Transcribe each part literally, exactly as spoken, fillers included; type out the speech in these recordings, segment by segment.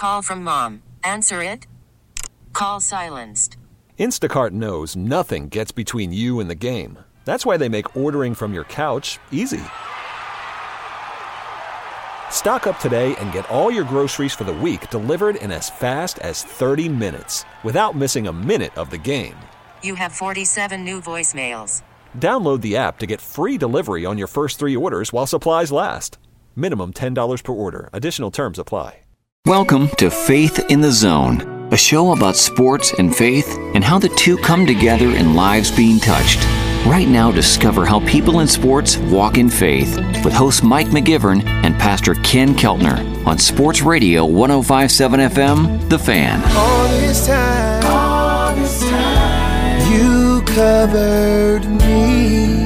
call from mom. Answer it. Call silenced. Instacart knows nothing gets between you and the game. That's why they make ordering from your couch easy. Stock up today and get all your groceries for the week delivered in as fast as thirty minutes without missing a minute of the game. You have forty-seven new voicemails. Download the app to get free delivery on your first three orders while supplies last. Minimum ten dollars per order. Additional terms apply. Welcome to Faith in the Zone, a show about sports and faith and how the two come together in lives being touched. Right now, discover how people in sports walk in faith with host Mike McGivern and Pastor Ken Keltner on Sports Radio one oh five point seven F M, The Fan. All this time, all this time, you covered me.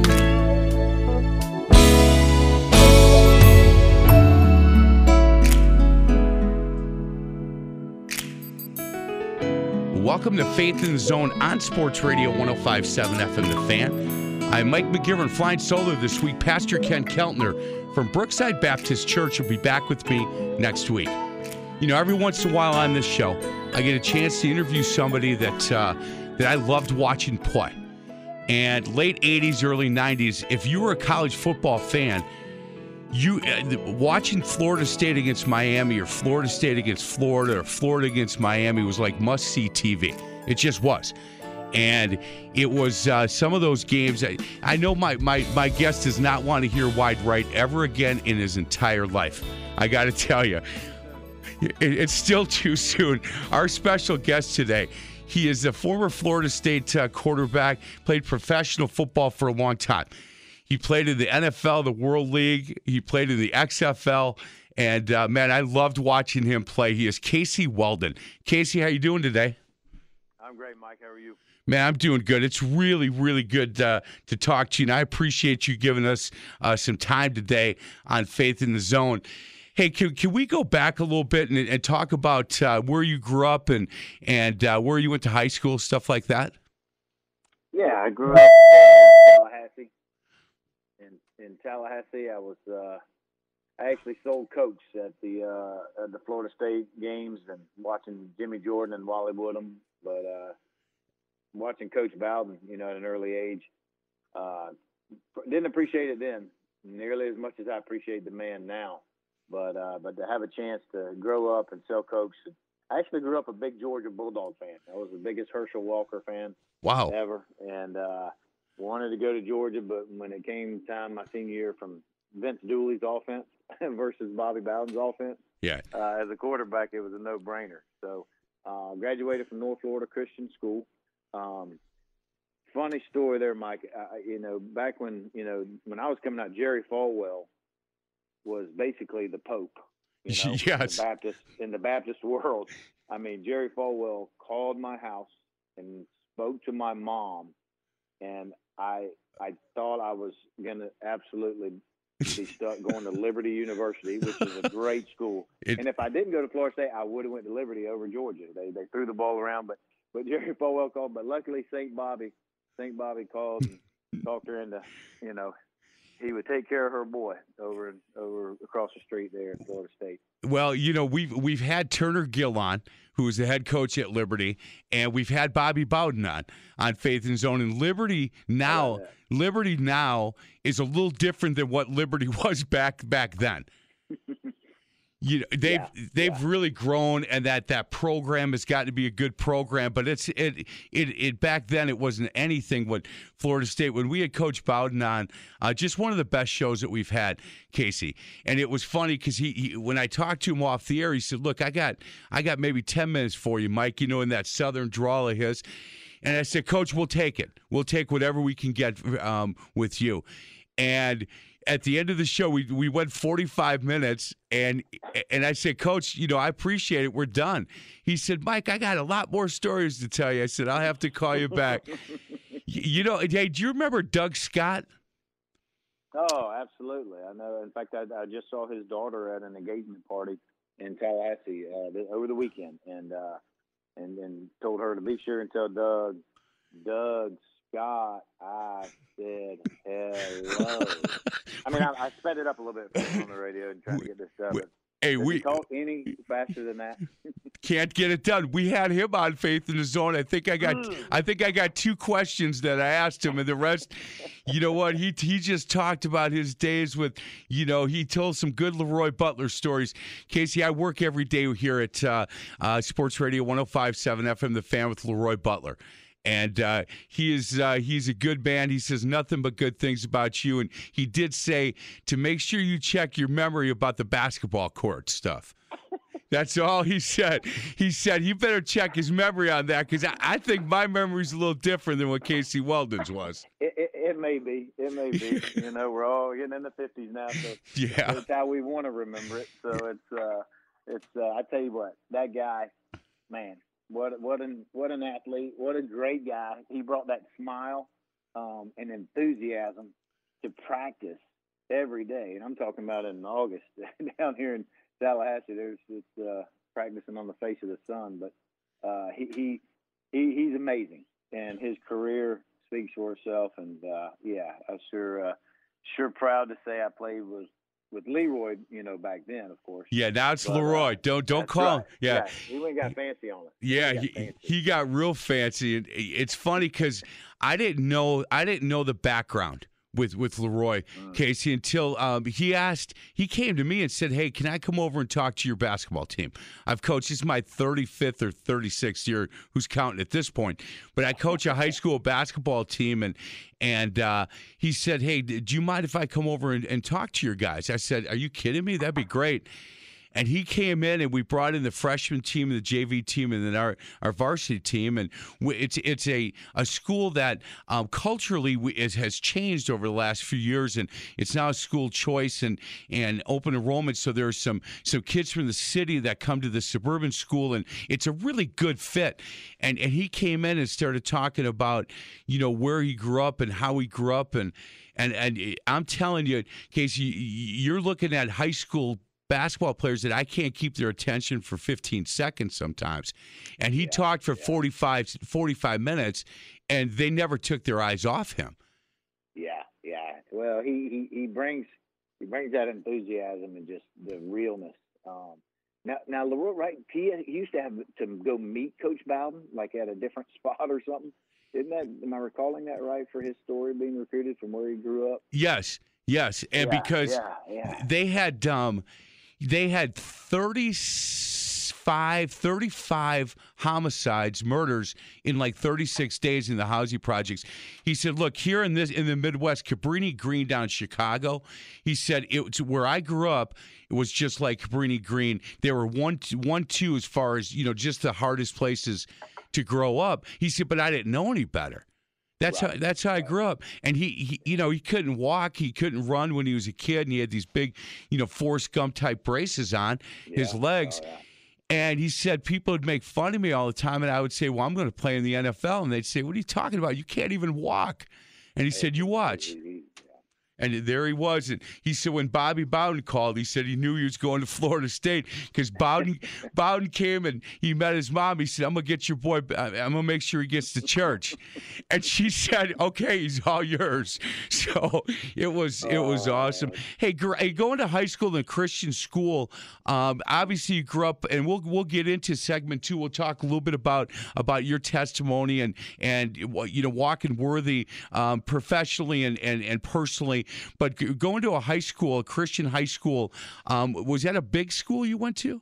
Welcome to Faith in the Zone on Sports Radio one oh five point seven F M, The Fan. I'm Mike McGivern, flying solo this week. Pastor Ken Keltner from Brookside Baptist Church will be back with me next week. You know, every once in a while on this show, I get a chance to interview somebody that uh, that I loved watching play. And late eighties, early nineties, if you were a college football fan, You uh, watching Florida State against Miami or Florida State against Florida or Florida against Miami was like must-see T V. It just was. And it was uh, some of those games. I, I know my, my, my guest does not want to hear wide right ever again in his entire life. I got to tell you, it, it's still too soon. Our special guest today, he is a former Florida State uh, quarterback, played professional football for a long time. He played in the N F L, the World League. He played in the X F L. And, uh, man, I loved watching him play. He is Casey Weldon. Casey, how you doing today? I'm great, Mike. How are you? Man, I'm doing good. It's really, really good uh, to talk to you, and I appreciate you giving us uh, some time today on Faith in the Zone. Hey, can, can we go back a little bit and, and talk about uh, where you grew up and, and uh, where you went to high school, stuff like that? Yeah, I grew up in Tallahassee. In, in Tallahassee, I was uh, I actually sold coach at the uh, at the Florida State games and watching Jimmy Jordan and Wally Woodham, but uh, watching Coach Bowden, you know, at an early age, uh, didn't appreciate it then nearly as much as I appreciate the man now. But uh, but to have a chance to grow up and sell coach, I actually grew up a big Georgia Bulldog fan. I was the biggest Herschel Walker fan wow. ever, and uh, wanted to go to Georgia, but when it came time my senior year from Vince Dooley's offense versus Bobby Bowden's offense, yeah, uh, as a quarterback, it was a no-brainer. So uh, graduated from North Florida Christian School. Um, funny story there, Mike. Uh, you know, back when you know when I was coming out, Jerry Falwell was basically the Pope. You know, yes. in the Baptist in the Baptist world. I mean, Jerry Falwell called my house and spoke to my mom, and I I thought I was gonna absolutely be stuck going to Liberty University, which is a great school. It, and if I didn't go to Florida State, I would have went to Liberty over Georgia. They they threw the ball around, but but Jerry Falwell called. But luckily, Saint Bobby Saint Bobby called and talked her into, you know, he would take care of her boy over over across the street there in Florida State. Well, you know, we've we've had Turner Gill on, who is the head coach at Liberty, and we've had Bobby Bowden on on Faith in Zone. And Liberty now, Liberty now is a little different than what Liberty was back back then. You know, they've yeah, they've yeah. really grown, and that, that program has got to be a good program. But it's it it it back then it wasn't anything what Florida State. When we had Coach Bowden on, uh, just one of the best shows that we've had, Casey. And it was funny because he, he when I talked to him off the air, he said, "Look, I got I got maybe ten minutes for you, Mike. You know, in that southern drawl of his." And I said, "Coach, we'll take it. We'll take whatever we can get um, with you." And at the end of the show, we we went forty-five minutes, and and I said, "Coach, you know, I appreciate it. We're done." He said, "Mike, I got a lot more stories to tell you." I said, "I'll have to call you back." You know, hey, do you remember Doug Scott? Oh, absolutely. I know. In fact, I, I just saw his daughter at an engagement party in Tallahassee uh, over the weekend, and uh, and and told her to be sure and tell Doug, Doug Scott, I said hello. I mean, I, I sped it up a little bit on the radio and trying to get this stuff. Hey, Does we he talk any faster than that? can't get it done. We had him on Faith in the Zone. I think I got I think I got two questions that I asked him, and the rest, you know what? He he just talked about his days with, you know, he told some good Leroy Butler stories. Casey, I work every day here at uh, uh, Sports Radio one oh five point seven F M, The Fan, with Leroy Butler. And uh, he is uh, he's a good man. He says nothing but good things about you. And he did say to make sure you check your memory about the basketball court stuff. That's all he said. He said he better check his memory on that, because I, I think my memory's a little different than what Casey Weldon's was. It, it, it may be. It may be. You know, we're all getting in the fifties now, so Yeah. it's how we want to remember it. So it's, uh, it's. Uh, I tell you what, that guy, man, what what an what an athlete, what a great guy. He brought that smile um, and enthusiasm to practice every day. And I'm talking about in August down here in Tallahassee. There's it's uh, practicing on the face of the sun, but uh, he, he he he's amazing, and his career speaks for itself. And uh, yeah, I'm sure uh, sure proud to say I played with with Leroy, you know, back then, of course. Yeah, now it's But, uh, Leroy. Don't don't That's call him. right. Yeah. he went and got fancy on it. Yeah, got he, fancy. he got real fancy, and it's funny because I didn't know I didn't know the background with with Leroy Casey until um, he asked. He came to me and said, "Hey, can I come over and talk to your basketball team? I've coached. This is my thirty-fifth or thirty-sixth year. Who's counting at this point? But I coach a high school basketball team, and and uh, he said, "Hey, do you mind if I come over and, and talk to your guys?" I said, "Are you kidding me? That'd be great." And he came in, and we brought in the freshman team, and the J V team, and then our, our varsity team. And we, it's it's a, a school that um, culturally we, is, has changed over the last few years, and it's now a school choice and, and open enrollment. So there's some some kids from the city that come to the suburban school, and it's a really good fit. And and he came in and started talking about, you know, where he grew up and how he grew up, and and and I'm telling you, Casey, you're looking at high school basketball players that I can't keep their attention for fifteen seconds sometimes. And he yeah, talked for yeah. forty-five, forty-five minutes, and they never took their eyes off him. Yeah, yeah. Well, he, he, he brings he brings that enthusiasm and just the realness. Um, now, now Leroy, right, he, he used to have to go meet Coach Bowden, like at a different spot or something. Isn't that, am I recalling that right for his story, being recruited from where he grew up? Yes, yes. And yeah, because yeah, yeah. they had um, – They had thirty-five, thirty-five homicides, murders in like thirty-six days in the housing projects. He said, look, here in this in the Midwest, Cabrini Green down in Chicago, he said, it, where I grew up, it was just like Cabrini Green. There were one, one, two as far as, you know, just the hardest places to grow up. He said, but I didn't know any better. That's right. how that's how I grew up. And he, he, you know, he couldn't walk, he couldn't run when he was a kid, and he had these big, you know, Forrest Gump type braces on yeah. his legs. Oh, yeah. And he said people would make fun of me all the time, and I would say, well, I'm going to play in the N F L. And they'd say, what are you talking about? You can't even walk. And he said, you watch. And there he was. And he said when Bobby Bowden called, he said he knew he was going to Florida State because Bowden Bowden came and he met his mom. He said, I'm going to get your boy. I'm going to make sure he gets to church. And she said, okay, he's all yours. So it was it was awesome. Hey, going to high school and Christian school, um, obviously you grew up, and we'll we'll get into segment two. We'll talk a little bit about about your testimony and, and you know, walking worthy um, professionally and, and, and personally. But going to a high school, a Christian high school, um, was that a big school you went to?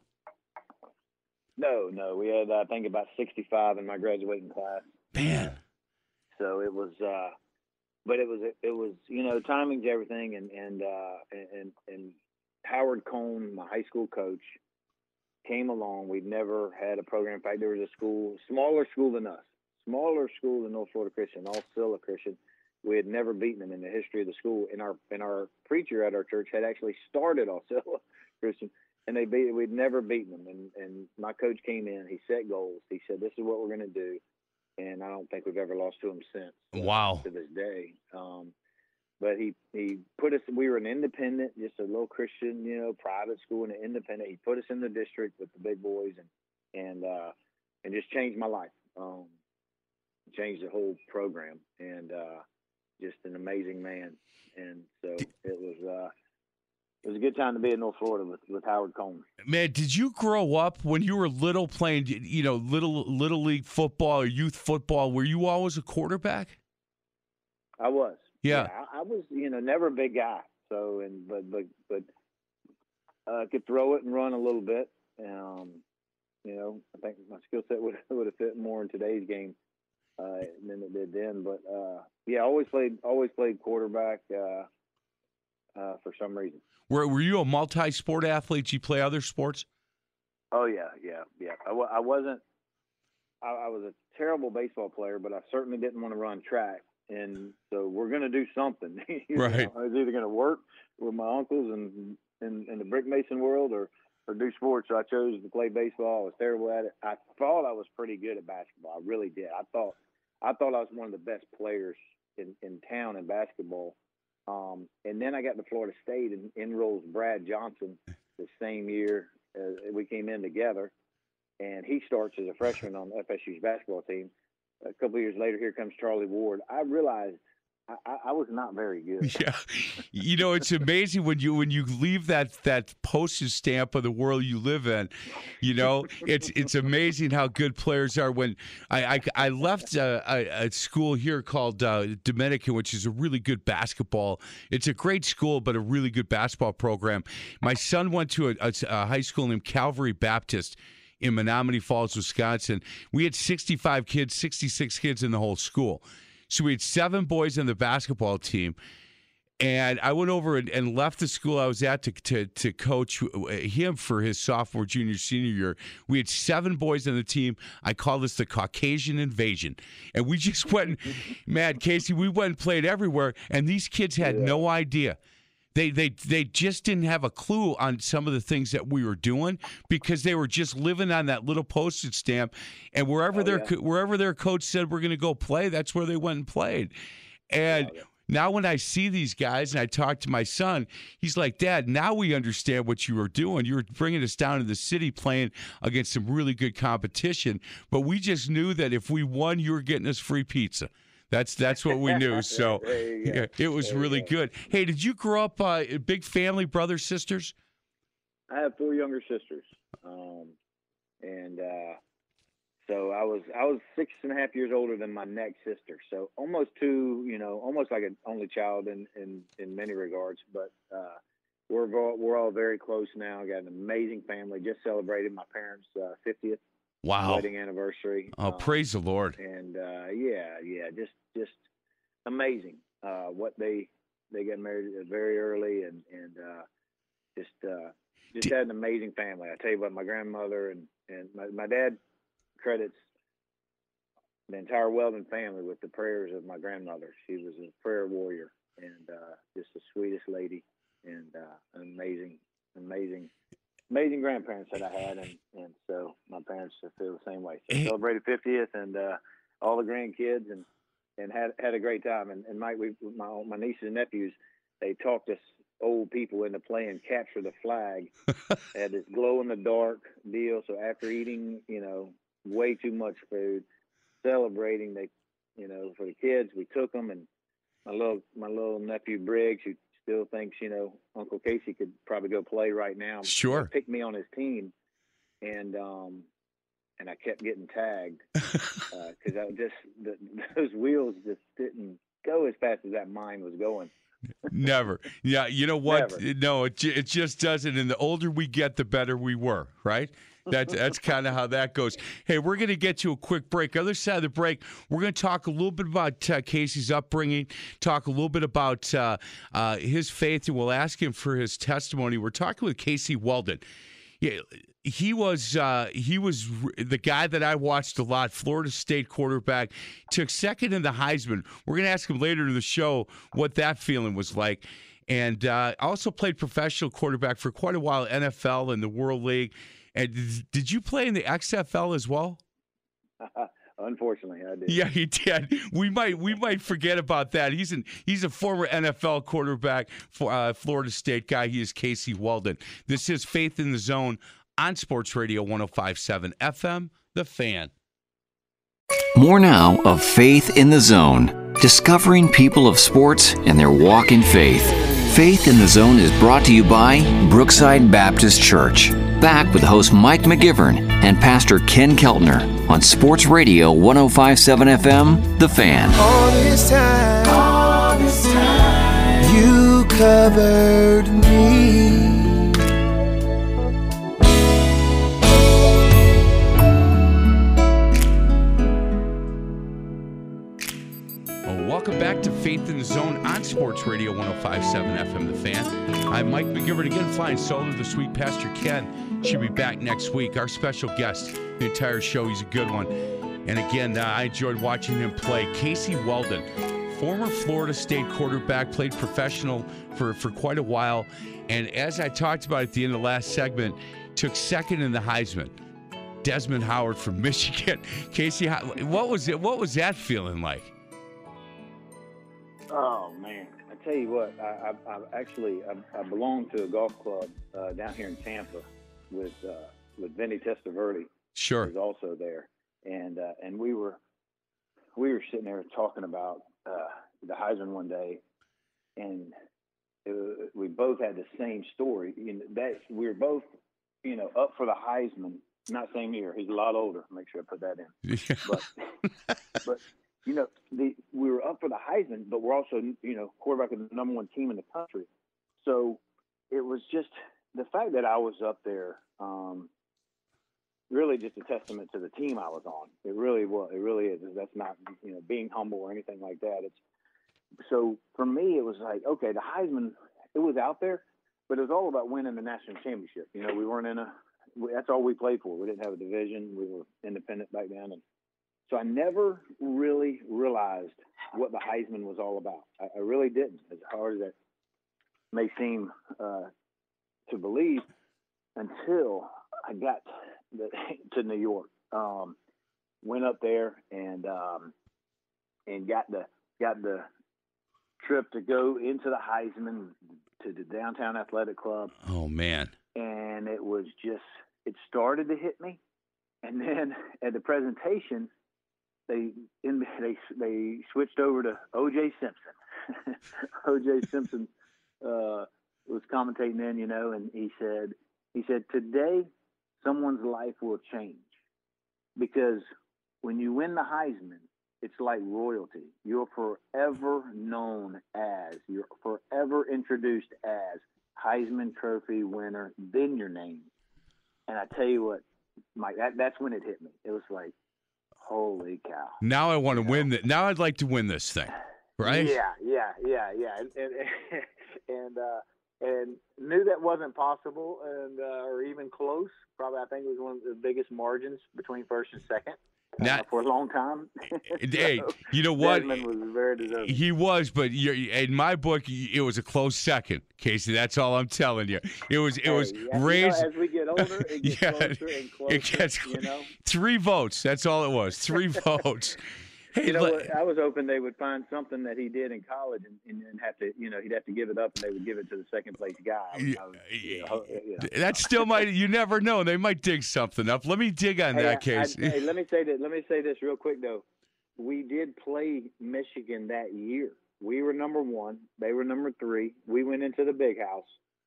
No, no. We had, I think, about sixty-five in my graduating class. Man. So it was, uh, but it was, it was, you know, timing's everything. And, and, uh, and, and Howard Cone, my high school coach, came along. We'd never had a program. In fact, there was a school, smaller school than us, smaller school than North Florida Christian, All-Scylla Christian. We had never beaten them in the history of the school. And our and our preacher at our church had actually started All-Scylla Christian, and they beat. We'd never beaten them. And and my coach came in. He set goals. He said, "This is what we're going to do," and I don't think we've ever lost to them since. Wow. To this day. Um, but he he put us. We were an independent, just a little Christian, you know, private school, and an independent. He put us in the district with the big boys, and and uh, and just changed my life. Um, changed the whole program, and. Uh, Just an amazing man, and so it was. Uh, it was a good time to be in North Florida with, with Howard Coleman. Man, did you grow up when you were little playing, you know, little little league football or youth football? Were you always a quarterback? I was. Yeah, yeah I, I was. You know, never a big guy. So, and but but but uh, could throw it and run a little bit. Um, you know, I think my skill set would would have fit more in today's game uh, than it did then. But uh, yeah, always played always played quarterback uh, uh, for some reason. Were Were you a multi-sport athlete? Did you play other sports? Oh yeah, yeah, yeah. I, w- I wasn't. I, I was a terrible baseball player, but I certainly didn't want to run track. And so we're going to do something. Right. know, I was either going to work with my uncles in, in in the brick mason world or or do sports. So I chose to play baseball. I was terrible at it. I thought I was pretty good at basketball. I really did. I thought I thought I was one of the best players in, in town in basketball. Um, and then I got to Florida State and enrolled Brad Johnson the same year uh, we came in together. And he starts as a freshman on F S U's basketball team. A couple of years later, here comes Charlie Ward. I realized I, I, I was not very good. Yeah, you know, it's amazing when you when you leave that that postage stamp of the world you live in. You know, it's it's amazing how good players are. When I I, I left a, a, a school here called uh, Dominican, which is a really good basketball. It's a great school, but a really good basketball program. My son went to a, a, a high school named Calvary Baptist in Menominee Falls, Wisconsin. We had sixty-five kids, sixty-six kids in the whole school. So we had seven boys on the basketball team. And I went over and, and left the school I was at to, to to coach him for his sophomore, junior, senior year. We had seven boys on the team. I call this the Caucasian invasion. And we just went, and, man, Casey, we went and played everywhere. And these kids had yeah. no idea. They they they just didn't have a clue on some of the things that we were doing because they were just living on that little postage stamp, and wherever oh, their yeah. wherever their coach said we're going to go play, that's where they went and played. And oh, yeah. now when I see these guys and I talk to my son, he's like, "Dad, now we understand what you were doing. You were bringing us down to the city playing against some really good competition, but we just knew that if we won, you were getting us free pizza." That's that's what we knew. So yeah, it was there really good. Hey, did you grow up uh, a big family, brothers, sisters? I have four younger sisters, um, and uh, so I was I was six and a half years older than my next sister. So almost two, you know, almost like an only child in in, in many regards. But uh, we're all, we're all very close now. Got an amazing family. Just celebrated my parents' uh, fiftieth. Wow. Wedding anniversary. Oh, um, praise the Lord. And uh, yeah, yeah, just just amazing. Uh, what they they got married very early, and and uh, just uh, just Did, had an amazing family. I tell you what, my grandmother and and my, my dad credits the entire Weldon family with the prayers of my grandmother. She was a prayer warrior and uh, just the sweetest lady, and uh, an amazing, amazing. Amazing grandparents that I had, and, and so my parents feel the same way. So I celebrated fiftieth, and uh, all the grandkids, and, and had had a great time. And, and Mike, we, my my nieces and nephews, they talked us old people into playing capture the flag. They had this glow in the dark deal. So after eating, you know, way too much food, celebrating, they, you know, for the kids, we took them, and my little my little nephew Briggs, who still thinks, you know, Uncle Casey could probably go play right now. Sure. Picked me on his team, and um, and I kept getting tagged because uh, I just the, those wheels just didn't go as fast as that mine was going. Never. Yeah, you know what? Never. No, it it just doesn't. And the older we get, the better we were, right? That's that's kind of how that goes. Hey, we're going to get to a quick break. Other side of the break, we're going to talk a little bit about uh, Casey's upbringing, talk a little bit about uh, uh, his faith, and we'll ask him for his testimony. We're talking with Casey Weldon. Yeah, he was uh, he was the guy that I watched a lot. Florida State quarterback, took second in the Heisman. We're going to ask him later in the show what that feeling was like. And uh, also played professional quarterback for quite a while, N F L and the World League. And did you play in the X F L as well? Unfortunately, I did. Yeah, he did. We might we might forget about that. He's an he's a former N F L quarterback, for uh, Florida State guy. He is Casey Weldon. This is Faith in the Zone on Sports Radio one oh five point seven F M, The Fan. More now of Faith in the Zone, discovering people of sports and their walk in faith. Faith in the Zone is brought to you by Brookside Baptist Church. Back with host Mike McGivern and Pastor Ken Keltner on Sports Radio one oh five point seven F M, The Fan. All this time, all this time, you covered me. Welcome back to Faith in the Zone on Sports Radio one oh five point seven F M, The Fan. I'm Mike McGivern, again flying solo this week. Pastor Ken should be back next week. Our special guest, the entire show, he's a good one. And again, uh, I enjoyed watching him play. Casey Weldon, former Florida State quarterback, played professional for, for quite a while. And as I talked about at the end of the last segment, took second in the Heisman. Desmond Howard from Michigan. Casey, what was it? What was that feeling like? Oh man, I tell you what, I, I, I actually I, I belong to a golf club uh, down here in Tampa with uh, with Vinny Testaverde. Sure, who's also there, and uh, and we were we were sitting there talking about uh, the Heisman one day, and it, we both had the same story. You know, that we were both, you know, up for the Heisman. Not same year. He's a lot older. Make sure I put that in. Yeah. But but. You know, the, we were up for the Heisman, but we're also, you know, quarterback of the number one team in the country. So it was just the fact that I was up there, um, really just a testament to the team I was on. It really was. It really is. That's not, you know, being humble or anything like that. It's so for me, it was like, okay, the Heisman, it was out there, but it was all about winning the national championship. You know, we weren't in a. That's all we played for. We didn't have a division. We were independent back then, and so I never really realized what the Heisman was all about. I, I really didn't, as hard as that may seem uh, to believe, until I got the, to New York. Um, went up there and um, and got the got the trip to go into the Heisman to the Downtown Athletic Club. Oh man! And it was just it started to hit me, and then at the presentation. They in, they they switched over to O J Simpson. O J Simpson uh, was commentating then, you know, and he said he said today someone's life will change because when you win the Heisman, it's like royalty. You're forever known as, you're forever introduced as Heisman Trophy winner. Then your name, and I tell you what, Mike, that, that's when it hit me. It was like. Holy cow! Now I want to win that. Now I'd like to win this thing, right? Yeah, yeah, yeah, yeah, and and and, uh, and knew that wasn't possible, and uh, or even close. Probably, I think it was one of the biggest margins between first and second. Now, uh, for a long time. Hey, so, you know what? Desmond was very deserving. He was, but you're, in my book, it was a close second, Casey. That's all I'm telling you. It was, it was hey, yeah, raised. You know, as we get older, it gets yeah, closer and closer. It gets you know, three votes. That's all it was. Three votes. Hey, you know, let, I was hoping they would find something that he did in college and, and, and have to, you know, he'd have to give it up and they would give it to the second place guy. I was, I was, you know, you know. That still might. You never know. They might dig something up. Let me dig on hey, that I, case. I, hey, let me say that. Let me say this real quick though. We did play Michigan that year. We were number one. They were number three. We went into the Big House,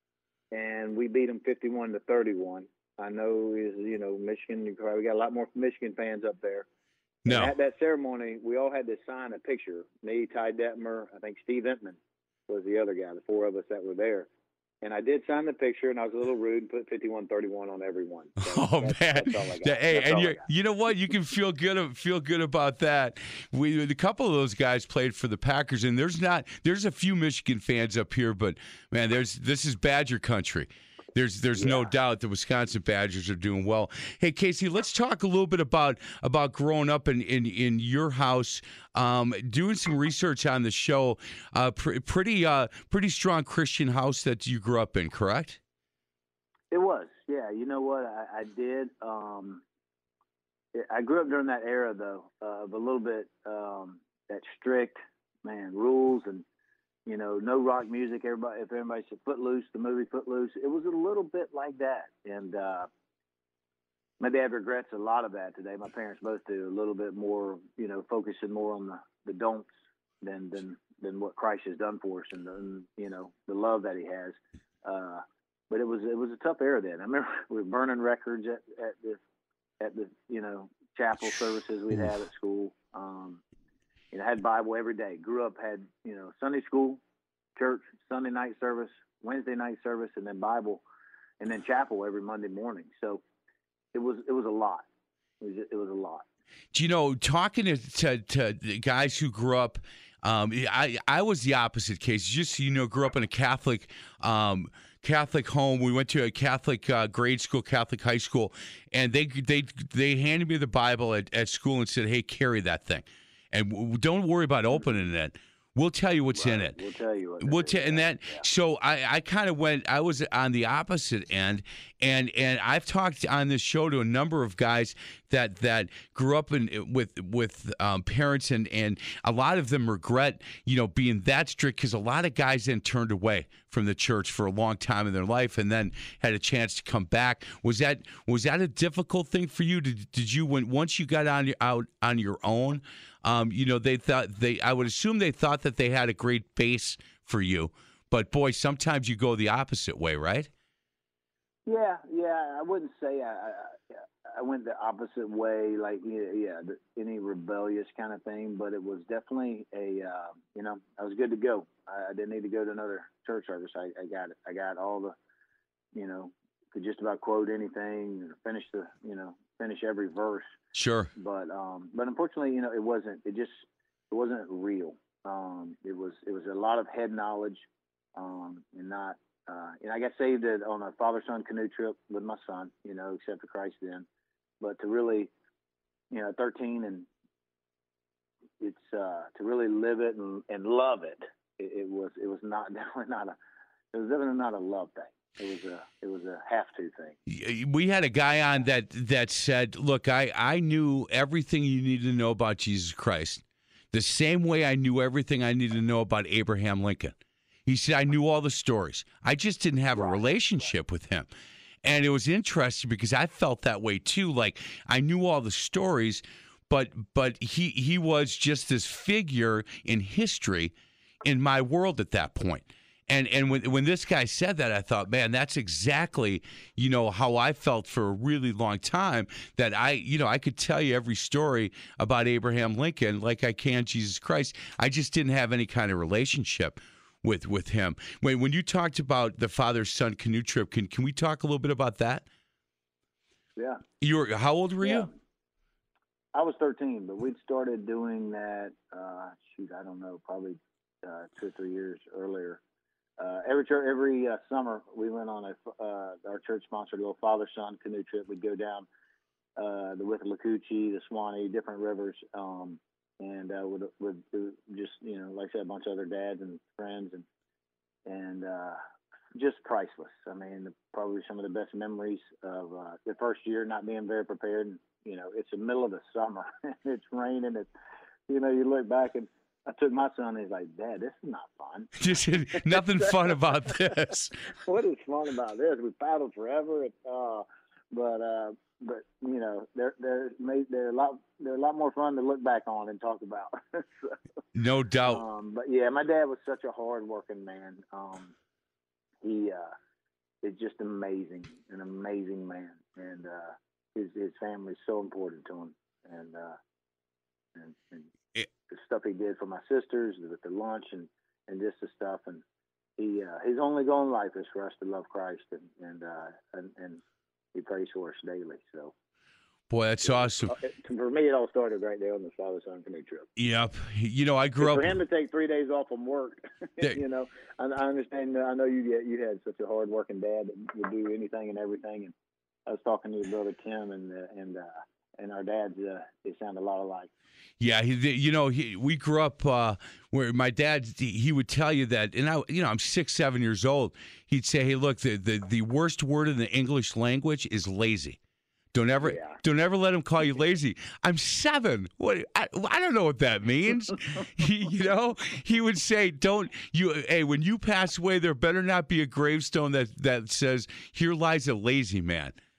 and we beat them fifty-one to thirty-one. I know is you know Michigan. We got a lot more Michigan fans up there. No. And at that ceremony, we all had to sign a picture. Me, Ty Detmer, I think Steve Entman was the other guy, the four of us that were there. And I did sign the picture, and I was a little rude and put fifty-one thirty-one on everyone. So oh, that's, man. That's all I got. Hey, that's and all you I got. you know what? You can feel good feel good about that. We a couple of those guys played for the Packers, and there's not there's a few Michigan fans up here, but, man, there's this is Badger country. There's there's yeah. no doubt the Wisconsin Badgers are doing well. Hey, Casey, let's talk a little bit about about growing up in in, in your house, um, doing some research on the show. Uh, pr- pretty uh, pretty strong Christian house that you grew up in, correct? It was, yeah. You know what? I, I did. Um, I grew up during that era, though, uh, of a little bit um, that strict, man, rules and. You know, no rock music. Everybody, if everybody said Footloose, the movie Footloose, it was a little bit like that. And uh, my dad regrets a lot of that today. My parents both do a little bit more, you know, focusing more on the, the don'ts than than than what Christ has done for us, and, and you know the love that He has. Uh, but it was it was a tough era then. I remember we were burning records at, at the at the you know chapel services we'd have at school. Um, you know, had Bible every day. Grew up, had you know Sunday school, church, Sunday night service, Wednesday night service, and then Bible, and then chapel every Monday morning. So it was it was a lot. It was, it was a lot. Do you know, talking to, to, to the guys who grew up, um, I I was the opposite case. Just, you know, grew up in a Catholic um, Catholic home. We went to a Catholic uh, grade school, Catholic high school, and they they they handed me the Bible at, at school and said, "Hey, carry that thing, and w- don't worry about opening it. We'll tell you what's Right. in it. We'll tell you what. We'll it is. ta- and that Yeah. so I, I kind of went I was on the opposite end, and and I've talked on this show to a number of guys that that grew up in with with um, parents, and and a lot of them regret, you know, being that strict, because a lot of guys then turned away from the church for a long time in their life and then had a chance to come back. Was that was that a difficult thing for you? Did, did you when once you got on out on your own? Um, you know, they thought they, I would assume they thought that they had a great base for you, but boy, sometimes you go the opposite way, right? Yeah, yeah. I wouldn't say I, I, I went the opposite way, like yeah, yeah the, any rebellious kind of thing. But it was definitely a, uh, you know, I was good to go. I, I didn't need to go to another church service. I, I got it. I got all the, you know, could just about quote anything, finish the, you know, finish every verse. Sure. But um, but unfortunately, you know, it wasn't. It just it wasn't real. Um, it was it was a lot of head knowledge, um, and not. Uh, and I got saved at, on a father-son canoe trip with my son. You know, accepted Christ then. But to really, you know, thirteen and it's uh, to really live it and, and love it. It, it was it was not definitely not a it was definitely not a love thing. It was a it was a have to thing. We had a guy on that that said, "Look, I I knew everything you needed to know about Jesus Christ, the same way I knew everything I needed to know about Abraham Lincoln." He said, "I knew all the stories. I just didn't have a relationship with him." And it was interesting because I felt that way too. Like I knew all the stories, but but he he was just this figure in history in my world at that point. And and when when this guy said that, I thought, man, that's exactly, you know, how I felt for a really long time. That I, you know, I could tell you every story about Abraham Lincoln like I can Jesus Christ. I just didn't have any kind of relationship with with him. When when you talked about the father-son canoe trip, can can we talk a little bit about that? Yeah. You were how old were Yeah. you? I was thirteen, but we'd started doing that. Uh, shoot, I don't know, probably uh, two or three years earlier. Uh, every church, every uh, summer, we went on a uh, our church sponsored a little father-son canoe trip. We'd go down uh, the Withlacoochee, the Swanee, different rivers, um, and uh, with with just you know, like I said, a bunch of other dads and friends, and and uh, just priceless. I mean, probably some of the best memories of uh, the first year not being very prepared. And, you know, it's the middle of the summer, it's raining. It's you know, you look back and. I took my son and he's like, "Dad, this is not fun." Just nothing fun about this. What is fun about this? We paddled forever, and, uh, but uh, but you know, they're they're made, they're a lot they're a lot more fun to look back on and talk about. so, No doubt. um, but yeah, my dad was such a hard-working man. Um, he uh, is just amazing, an amazing man, and uh, his his family is so important to him, and uh, and. and It, the stuff he did for my sisters with the lunch and, and just the stuff. And he, uh, his only goal in life is for us to love Christ and, and, uh, and, and he prays for us daily. So, boy, that's awesome. uh, for me, it all started right there on the father-son canoe trip. Yep. You know, I grew For up. him to take three days off from work, you know, I, I understand. I know you you had such a hard-working dad that would do anything and everything. And I was talking to your brother Tim, and uh, and uh, and our dads, uh, they sound a lot alike. Yeah, he, you know, he, we grew up uh, where my dad, he would tell you that, and I, you know, I'm six, seven years old. He'd say, "Hey, look, the the, the worst word in the English language is lazy. Don't ever, Yeah. don't ever let him call you lazy." I'm seven. What? I, I don't know what that means. he, you know, he would say, "Don't you? Hey, when you pass away, there better not be a gravestone that that says here lies a lazy man."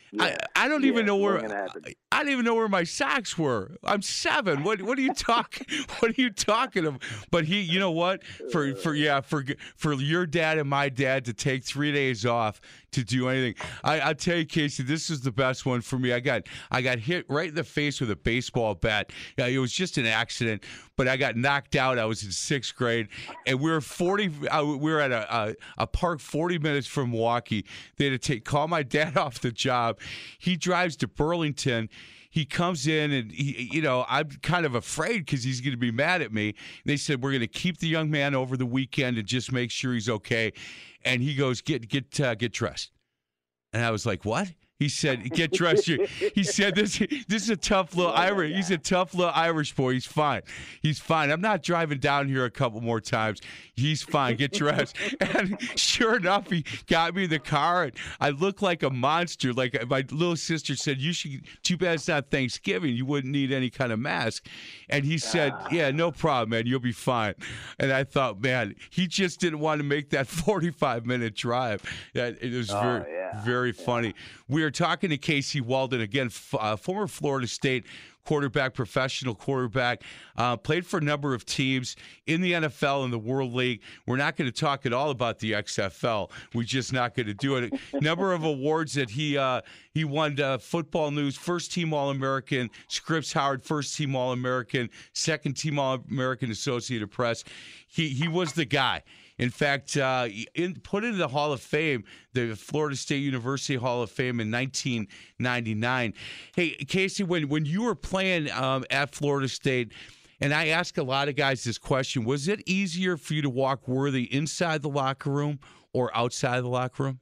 I, I don't yeah, even know where I, I don't even know where my socks were. I'm seven. What what are you talking? What are you talking of? But he, you know what? For for yeah for for your dad and my dad to take three days off to do anything. I I tell you, Casey, this is the best one for me. I got I got hit right in the face with a baseball bat. Yeah, it was just an accident, but I got knocked out. I was in sixth grade, and we were forty. Uh, we were at a, a a park forty minutes from Milwaukee. They had to take call my dad off the job. He drives to Burlington. He comes in and, he, you know, I'm kind of afraid because he's going to be mad at me. They said, we're going to keep the young man over the weekend and just make sure he's okay. And he goes, get get uh, get dressed. And I was like, what? He said, get dressed. He said, this this is a tough little Irish. He's a tough little Irish boy. He's fine. He's fine. I'm not driving down here a couple more times. He's fine. Get dressed. And sure enough, he got me in the car. And I look like a monster. Like my little sister said, you should, too bad it's not Thanksgiving. You wouldn't need any kind of mask. And he said, yeah, no problem, man. You'll be fine. And I thought, man, he just didn't want to make that forty-five minute drive. It was oh, very, yeah. very yeah. funny. We are talking to Casey Weldon, again, f- uh, former Florida State quarterback, professional quarterback, uh, played for a number of teams in the N F L and the World League. We're not going to talk at all about the X F L. We're just not going to do it. Number of awards that he uh, he won: uh, Football News, first team All-American; Scripps Howard, first team All-American; second team All-American Associated Press. He he was the guy. In fact, uh, in, put into the Hall of Fame, the Florida State University Hall of Fame in nineteen ninety-nine. Hey, Casey, when, when you were playing um, at Florida State, and I ask a lot of guys this question, was it easier for you to walk worthy inside the locker room or outside the locker room?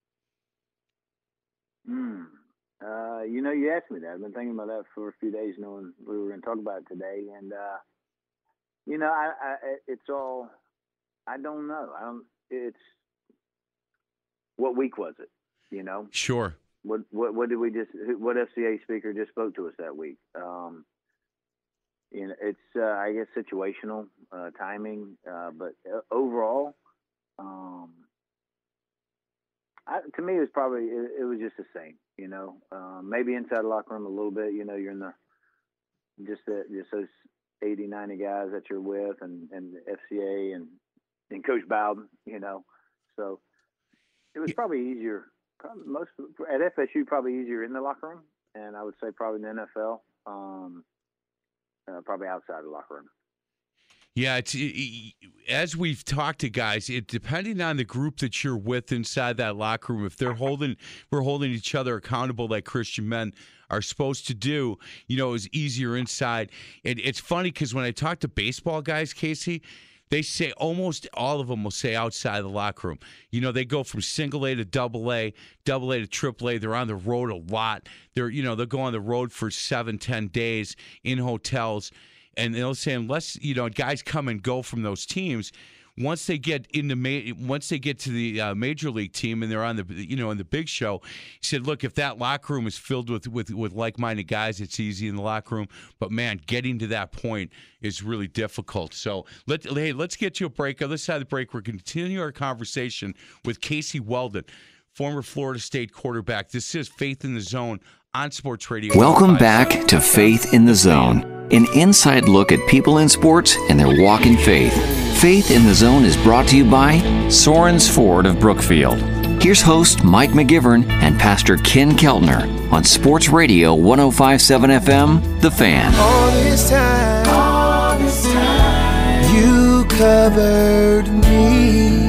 Hmm. Uh, you know, you asked me that. I've been thinking about that for a few days, knowing we were going to talk about it today. And, uh, you know, I, I, it's all... I don't know. I don't. It's what week was it? You know. Sure. What what what did we just? What F C A speaker just spoke to us that week? Um, you know, it's uh, I guess situational uh, timing, uh, but overall, um, I, to me, it was probably it, it was just the same. You know, um, maybe inside the locker room a little bit. You know, you're in the just the, just those eighty, ninety guys that you're with, and and the F C A and. And Coach Bowden, you know, so it was probably easier. Probably most at F S U, probably easier in the locker room, and I would say probably in the N F L, um, uh, probably outside the locker room. Yeah, it's it, as we've talked to guys, it depending on the group that you're with inside that locker room, if they're holding, we're holding each other accountable like Christian men are supposed to do, you know, it's easier inside. And it's funny because when I talk to baseball guys, Casey, they say almost all of them will say outside the locker room. You know, they go from single A to double A, double A to triple A. They're on the road a lot. They're, you know, they'll go on the road for seven, ten days in hotels. And they'll say, unless, you know, guys come and go from those teams, once they get in the ma- once they get to the uh, major league team and they're on the, you know, in the big show, he said, look, if that locker room is filled with, with, with like-minded guys, it's easy in the locker room. But man, getting to that point is really difficult. So let hey, let's get you a break. On this side of the break, we're going to continue our conversation with Casey Weldon, former Florida State quarterback. This is Faith in the Zone on Sports Radio. Welcome back to Faith in the Zone, an inside look at people in sports and their walk in faith. Faith in the Zone is brought to you by Sorens Ford of Brookfield. Here's host Mike McGivern and Pastor Ken Keltner on Sports Radio one oh five point seven F M, The Fan. All this time, all this time, you covered me.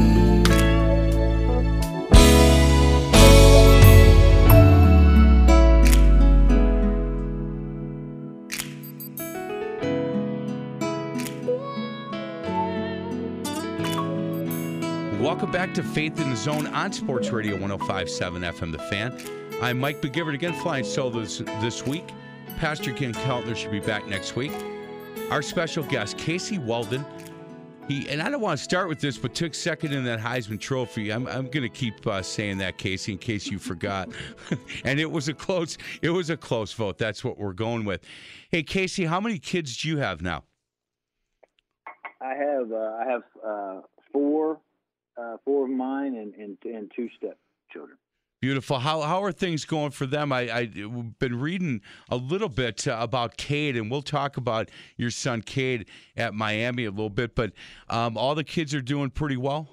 Welcome back to Faith in the Zone on Sports Radio one oh five point seven F M, The Fan. I'm Mike McGivern, again flying solo this, this week. Pastor Ken Keltner should be back next week. Our special guest, Casey Weldon. He, and I don't want to start with this, but took second in that Heisman Trophy. I'm, I'm going to keep uh, saying that, Casey, in case you forgot. And it was a close, it was a close vote. That's what we're going with. Hey, Casey, how many kids do you have now? I have, uh, I have uh, four. Uh, four of mine and, and and two step children. Beautiful. How how are things going for them? I, I've been reading a little bit uh, about Cade, and we'll talk about your son Cade at Miami a little bit, but um, all the kids are doing pretty well?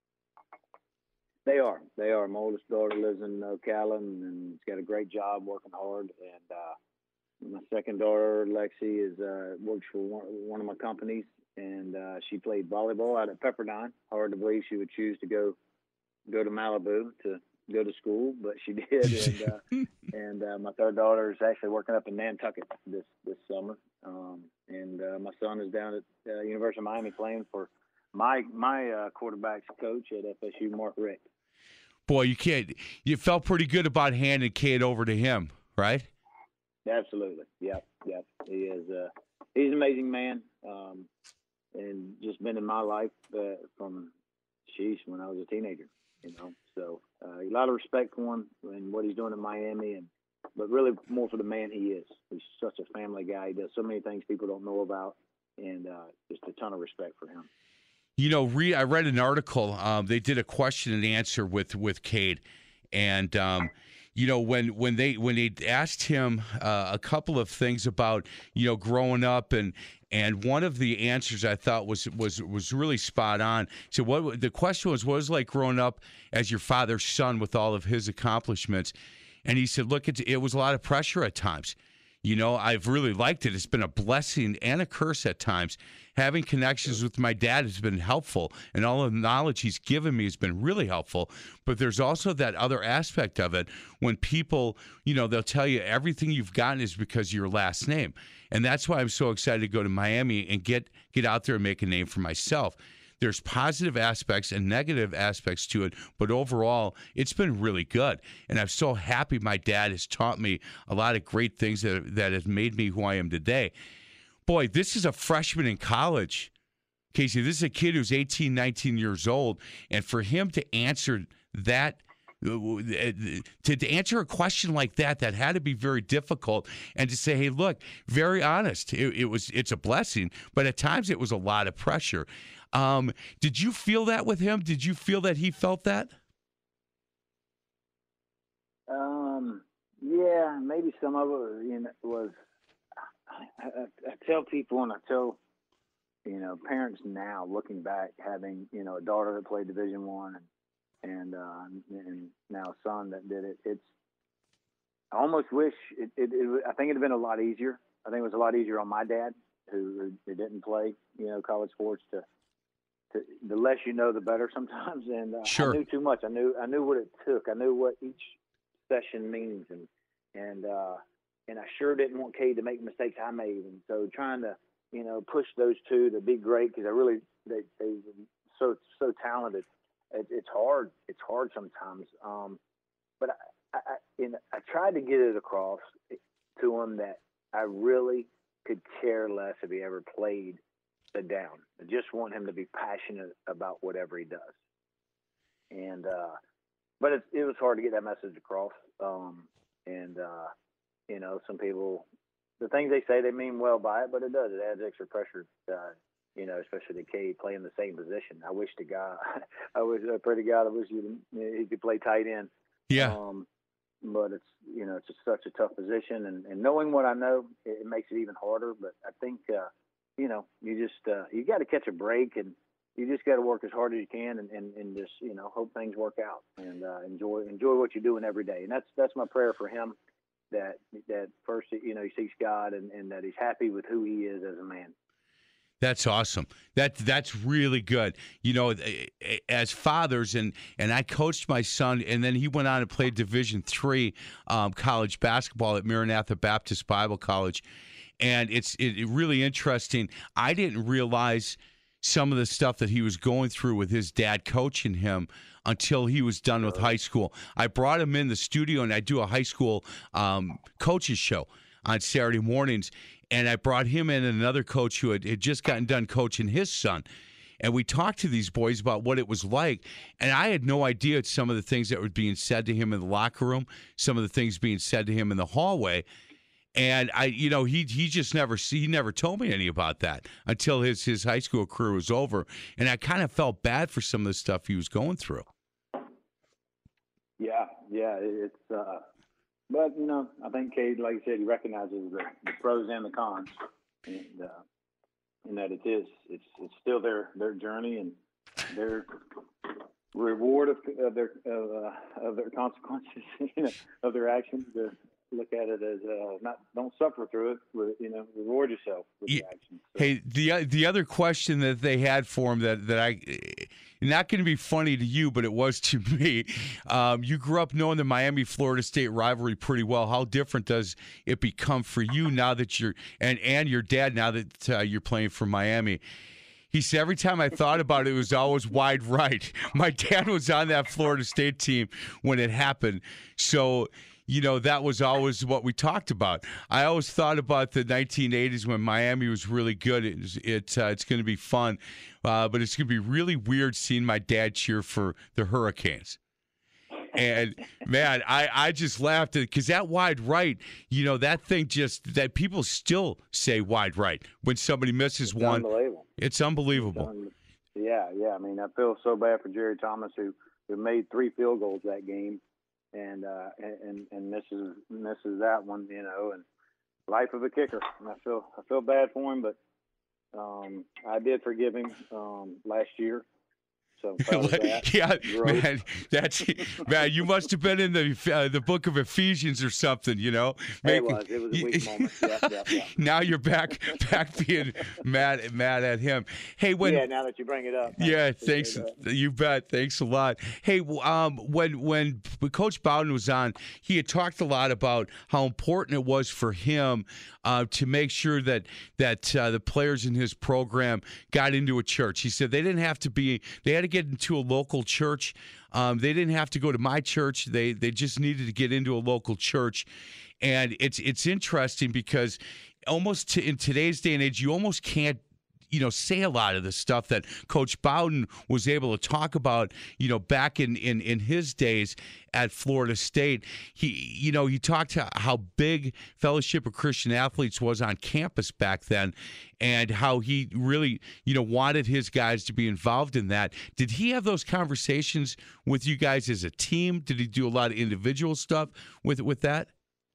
They are. They are. My oldest daughter lives in Ocala, and has got a great job, working hard. And uh, my second daughter, Lexi, is uh, works for one, one of my companies, and uh, she played volleyball out at Pepperdine. Hard to believe she would choose to go go to Malibu to go to school, but she did. And uh, and uh, my third daughter is actually working up in Nantucket this this summer. Um, and uh, my son is down at uh, University of Miami playing for my my uh, quarterback's coach at F S U, Mark Richt. Boy, you can't. You felt pretty good about handing Cade over to him, right? Absolutely. Yep. Yep. He is. Uh, he's an amazing man, um, and just been in my life uh, from, sheesh, when I was a teenager. You know, so uh, a lot of respect for him and what he's doing in Miami, and but really more for the man he is. He's such a family guy. He does so many things people don't know about, and uh, just a ton of respect for him. You know, re- I read an article. Um, they did a question and answer with with Cade, and um, you know, when when they when they asked him uh, a couple of things about, you know, growing up, and and one of the answers I thought was was was really spot on. So what the question was, what was it like growing up as your father's son with all of his accomplishments? And he said, look, it, it was a lot of pressure at times. You know, I've really liked it. It's been a blessing and a curse at times. Having connections with my dad has been helpful, and all the knowledge he's given me has been really helpful. But there's also that other aspect of it when people, you know, they'll tell you everything you've gotten is because of your last name. And that's why I'm so excited to go to Miami and get, get out there and make a name for myself. There's positive aspects and negative aspects to it, but overall, it's been really good. And I'm so happy my dad has taught me a lot of great things that, that have made me who I am today. Boy, this is a freshman in college. Casey, this is a kid who's eighteen, nineteen years old, and for him to answer that, to, to answer a question like that, that had to be very difficult, and to say, hey, look, very honest, it, it was, it's a blessing, but at times it was a lot of pressure. Um, did you feel that with him? Did you feel that he felt that? Um, yeah, maybe some of it, you know, was, I, I, I tell people, and I tell, you know, parents now looking back, having, you know, a daughter that played Division One, and, and, uh, and now a son that did it. It's, I almost wish it, it, it I think it'd have been a lot easier. I think it was a lot easier on my dad, who, who didn't play, you know, college sports, to, To, the less you know, the better sometimes. And uh, sure. I knew too much. I knew I knew what it took. I knew what each session means, and and uh, and I sure didn't want Cade to make mistakes I made. And so trying to, you know, push those two to be great, because I really they they so so talented. It, it's hard. It's hard sometimes. Um, but I I, and I tried to get it across to him that I really could care less if he ever played the down. I just want him to be passionate about whatever he does. And, uh, but it, it was hard to get that message across. Um, and, uh, you know, some people, the things they say, they mean well by it, but it does. It adds extra pressure, uh, you know, especially the Cade playing the same position. I wish to God, I wish, I pray to God, I wish he, he could play tight end. Yeah. Um, but it's, you know, it's just such a tough position. And, and knowing what I know, it, it makes it even harder. But I think, uh, you know, you just, uh, you got to catch a break, and you just got to work as hard as you can, and, and, and just, you know, hope things work out, and uh, enjoy, enjoy what you're doing every day. And that's, that's my prayer for him, that, that first, you know, he seeks God, and, and that he's happy with who he is as a man. That's awesome. That that's really good. You know, as fathers, and and I coached my son, and then he went on and played Division three um, college basketball at Maranatha Baptist Bible College, and it's it, it really interesting. I didn't realize some of the stuff that he was going through with his dad coaching him until he was done with high school. I brought him in the studio, and I do a high school um, coaches show on Saturday mornings. And I brought him in and another coach who had, had just gotten done coaching his son. And we talked to these boys about what it was like. And I had no idea some of the things that were being said to him in the locker room, some of the things being said to him in the hallway. And I, you know, he he just never he never told me any about that until his his high school career was over. And I kind of felt bad for some of the stuff he was going through. Yeah, yeah. yeah, it- it's. Uh, but you know, I think Cade, like you said, he recognizes the, the pros and the cons, and, uh, and that it is. It's it's still their their journey and their reward of, of their of, uh, of their consequences, you know, of their actions. To look at it as uh, not don't suffer through it. With, you know, reward yourself with Yeah. your actions. So, Hey, the the other question that they had for him that that I not going to be funny to you, but it was to me. Um, you grew up knowing the Miami Florida State rivalry pretty well. How different does it become for you now that you're and and your dad now that uh, you're playing for Miami? He said, every time I thought about it, it was always wide right. My dad was on that Florida State team when it happened. So, you know, that was always what we talked about. I always thought about the nineteen eighties when Miami was really good. It, it, uh, it's going to be fun, uh, but it's going to be really weird seeing my dad cheer for the Hurricanes. And, man, I, I just laughed at it because that wide right, you know, that thing just, that people still say wide right when somebody misses it's one. unbelievable. It's unbelievable. Um, yeah, yeah. I mean, I feel so bad for Jerry Thomas, who, who made three field goals that game, and uh, and and misses misses that one. You know, and life of a kicker. And I feel I feel bad for him, but um, I did forgive him um, last year. So I'm proud of that. Yeah, Growth. man, that's man. You must have been in the uh, the book of Ephesians or something, you know. It Making- was. It was a weak moment. Yeah, yeah, yeah. Now you're back, back being mad, mad at him. Hey, when yeah, now that you bring it up. yeah, Thanks. thanks. Appreciate that. You bet. Thanks a lot. Hey, um, when when Coach Bowden was on, he had talked a lot about how important it was for him uh, to make sure that that uh, the players in his program got into a church. He said they didn't have to be. They had to get into a local church. Um, they didn't have to go to my church. They they just needed to get into a local church. And it's it's interesting because almost to, in today's day and age, you almost can't, you know, say a lot of the stuff that Coach Bowden was able to talk about, you know, back in, in, in his days at Florida State. He, you know, he talked to how big Fellowship of Christian Athletes was on campus back then and how he really, you know, wanted his guys to be involved in that. Did he have those conversations with you guys as a team? Did he do a lot of individual stuff with with that?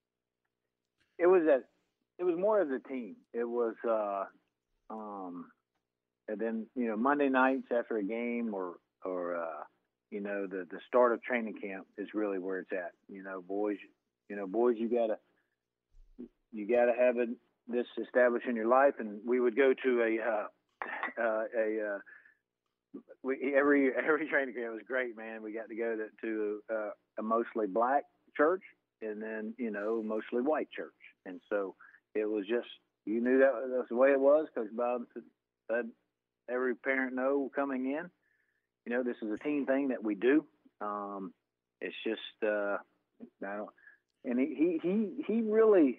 It was a, it was more as a team. It was, uh, um, and then you know Monday nights after a game or or uh, you know the the start of training camp is really where it's at. You know, boys, you know, boys, you gotta you gotta have it, this established in your life. And we would go to a uh, uh, a uh, we, every every training camp was great, man. We got to go to, to uh, a mostly black church and then you know mostly white church, and so it was just. You knew that that's the way it was because Bob said every parent know coming in, you know, this is a team thing that we do. Um, it's just, uh, I don't, and he, he, he, he really,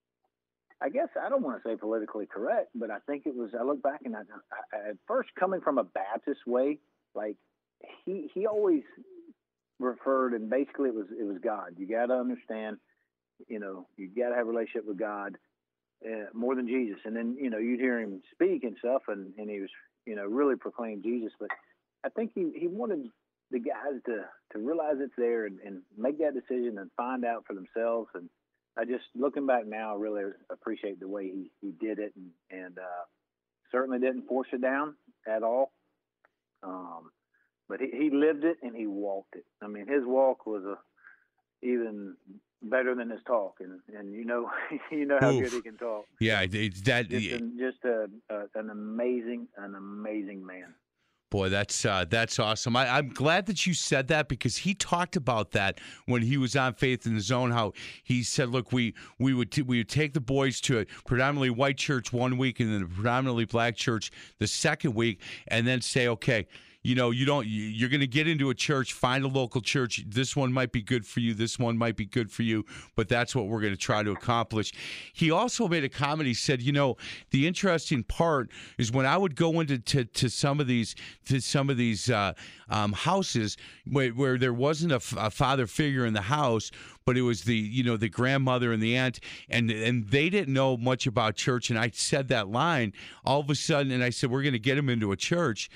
I guess I don't want to say politically correct, but I think it was, I look back and I, I at first coming from a Baptist way, like he, he always referred and basically it was, it was God. You got to understand, you know, you got to have a relationship with God. Uh, more than Jesus. And then, you know, you'd hear him speak and stuff, and, and he was, you know, really proclaim Jesus. But I think he, he wanted the guys to, to realize it's there and, and make that decision and find out for themselves. And I just, looking back now, I really appreciate the way he, he did it and, and uh, certainly didn't force it down at all. Um, but he, he lived it and he walked it. I mean, his walk was a even better than his talk, and, and you know you know how Oof. good he can talk. Yeah, it's that. Just, an, just a, a, an amazing, an amazing man. Boy, that's uh, that's awesome. I, I'm glad that you said that because he talked about that when he was on Faith in the Zone. How he said, "Look, we we would t- we would take the boys to a predominantly white church one week and then a predominantly black church the second week, and then say, okay." You know, you don't. You're going to get into a church, find a local church. This one might be good for you. This one might be good for you. But that's what we're going to try to accomplish. He also made a comment. He said, you know, the interesting part is when I would go into to, to some of these to some of these uh, um, houses where, where there wasn't a, f- a father figure in the house, but it was the you know the grandmother and the aunt, and and they didn't know much about church. And I said that line all of a sudden, and I said, we're going to get them into a church.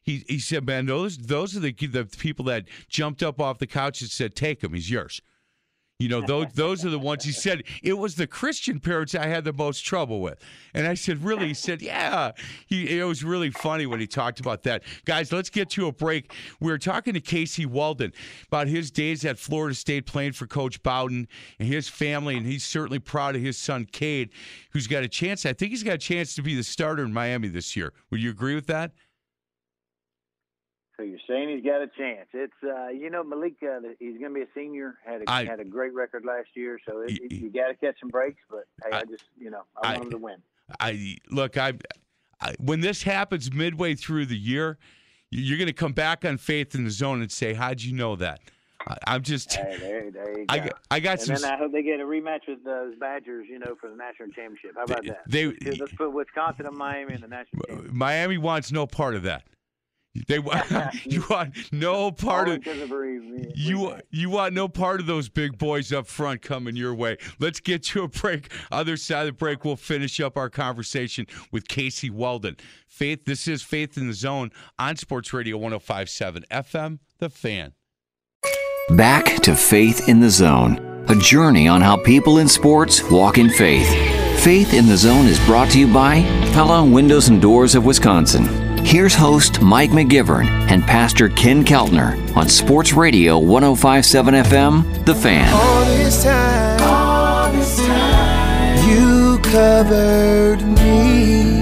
he he said, man, those those are the the people that jumped up off the couch and said, take him, he's yours. You know, those those are the ones. He said it was the Christian parents I had the most trouble with. And I said, really? He said, yeah. He It was really funny when he talked about that. Guys, let's get to a break. We were talking to Casey Weldon about his days at Florida State playing for Coach Bowden and his family, and he's certainly proud of his son, Cade, who's got a chance. I think he's got a chance to be the starter in Miami this year. Would you agree with that? So you're saying he's got a chance. It's uh, you know, Malik, uh, he's going to be a senior. Had a, I, had a great record last year, so it, y- it, you got to catch some breaks. But hey, I, I just you know, I, I want him to win. I look, I, I when this happens midway through the year, you're going to come back on Faith in the Zone and say, "How'd you know that?" I, I'm just. Hey, there, there you go. I got, I got and some. then I hope they get a rematch with those Badgers, you know, for the national championship. How about that? They, let's, let's put Wisconsin and Miami in the national championship. Miami wants no part of that. They want you want no part of you. You want no part of those big boys up front coming your way. Let's get to a break. Other side of the break, we'll finish up our conversation with Casey Weldon. Faith, this is Faith in the Zone on Sports Radio one oh five point seven F M, The Fan. Back to Faith in the Zone, a journey on how people in sports walk in faith. Faith in the Zone is brought to you by Pella Windows and Doors of Wisconsin. Here's host Mike McGivern and Pastor Ken Keltner on Sports Radio one oh five point seven F M, The Fan. All this time, all this time, you covered me.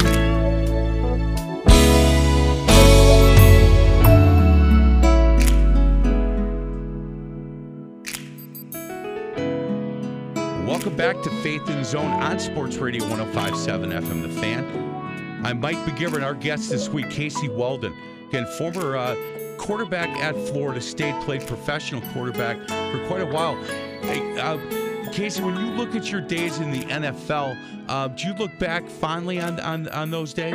Welcome back to Faith in the Zone on Sports Radio one oh five point seven F M, The Fan. I'm Mike McGivern. Our guest this week, Casey Weldon. Again, former uh, quarterback at Florida State, played professional quarterback for quite a while. Hey, uh, Casey, when you look at your days in the N F L, uh, do you look back fondly on on, on those days?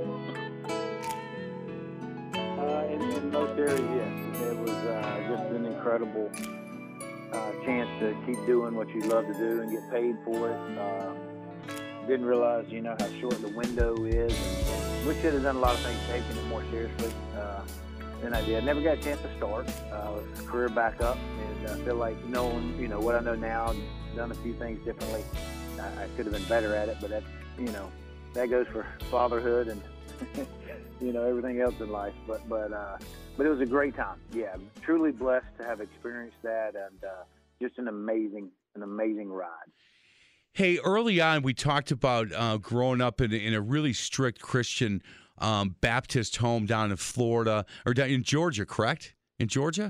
Uh, in, in most areas, yes. It was uh, just an incredible uh, chance to keep doing what you love to do and get paid for it. Uh, didn't realize, you know, how short the window is. And we should have done a lot of things, taking it more seriously uh, than I did. Never got a chance to start. Uh, was a career backup, and I feel like knowing, you know, what I know now, and done a few things differently, I, I could have been better at it. But that's, you know, that goes for fatherhood and you know, everything else in life. But but uh, but it was a great time. Yeah, truly blessed to have experienced that, and uh, just an amazing an amazing ride. Hey, early on, we talked about uh, growing up in, in a really strict Christian um, Baptist home down in Florida, or down in Georgia, correct? In Georgia?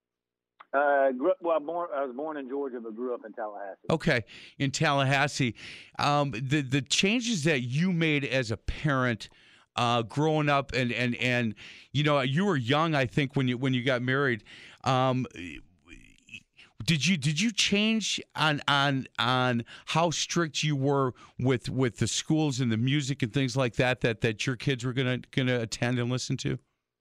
Uh, grew up, well, born, I was born in Georgia, but grew up in Tallahassee. Okay, in Tallahassee. Um, the the changes that you made as a parent, uh, growing up, and, and and you know, you were young, I think, when you when you got married. Um, Did you did you change on on on how strict you were with with the schools and the music and things like that that, that your kids were gonna gonna attend and listen to?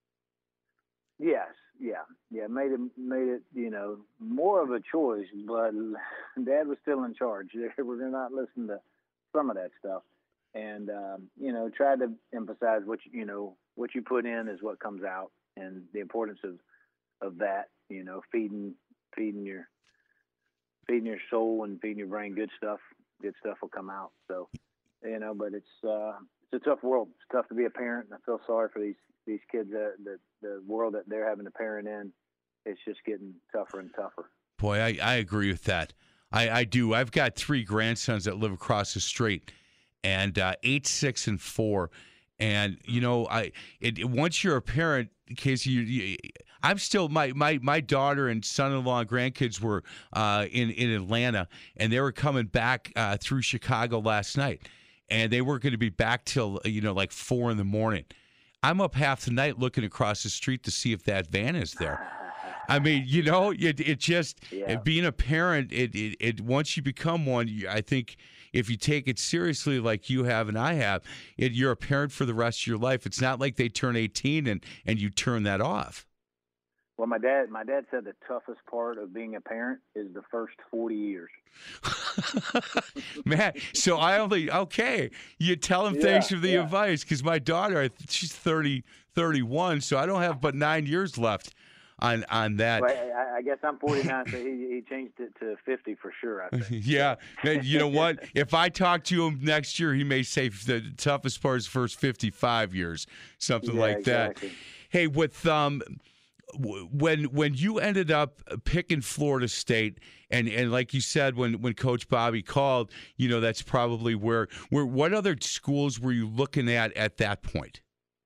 Yes, yeah, yeah. Made it made it you know more of a choice, but Dad was still in charge. We're gonna not listen to some of that stuff, and um, you know tried to emphasize what you, you know what you put in is what comes out, and the importance of of that. You know, feeding. feeding your feeding your soul and feeding your brain good stuff. Good stuff will come out. So, you know, but it's uh, it's a tough world. It's tough to be a parent, and I feel sorry for these these kids. Uh, the the world that they're having to parent in, it's just getting tougher and tougher. Boy, I, I agree with that. I, I do. I've got three grandsons that live across the street, and uh, eight, six, and four. And you know, I it, it, once you're a parent, Casey, you, you, I'm still my, my my daughter and son-in-law and grandkids were uh, in in Atlanta, and they were coming back uh, through Chicago last night, and they weren't going to be back till you know like four in the morning. I'm up half the night looking across the street to see if that van is there. I mean, you know, it it just Yeah. being a parent. It, it it once you become one, you, I think. If you take it seriously like you have and I have, it, you're a parent for the rest of your life. It's not like they turn eighteen and, and you turn that off. Well, my dad, my dad said the toughest part of being a parent is the first forty years. Man, so I only, okay, you tell him Yeah, thanks for the yeah. advice, because my daughter, she's thirty, thirty-one, so I don't have but nine years left on, on that. Well, I, I guess I'm forty-nine, so he, he changed it to fifty for sure, I think. Yeah, man, you know what? If I talk to him next year, he may say the toughest part is the first fifty-five years, something Yeah, like exactly. that. Hey, with um, w- when when you ended up picking Florida State, and, and like you said, when, when Coach Bobby called, you know, that's probably where where what other schools were you looking at at that point?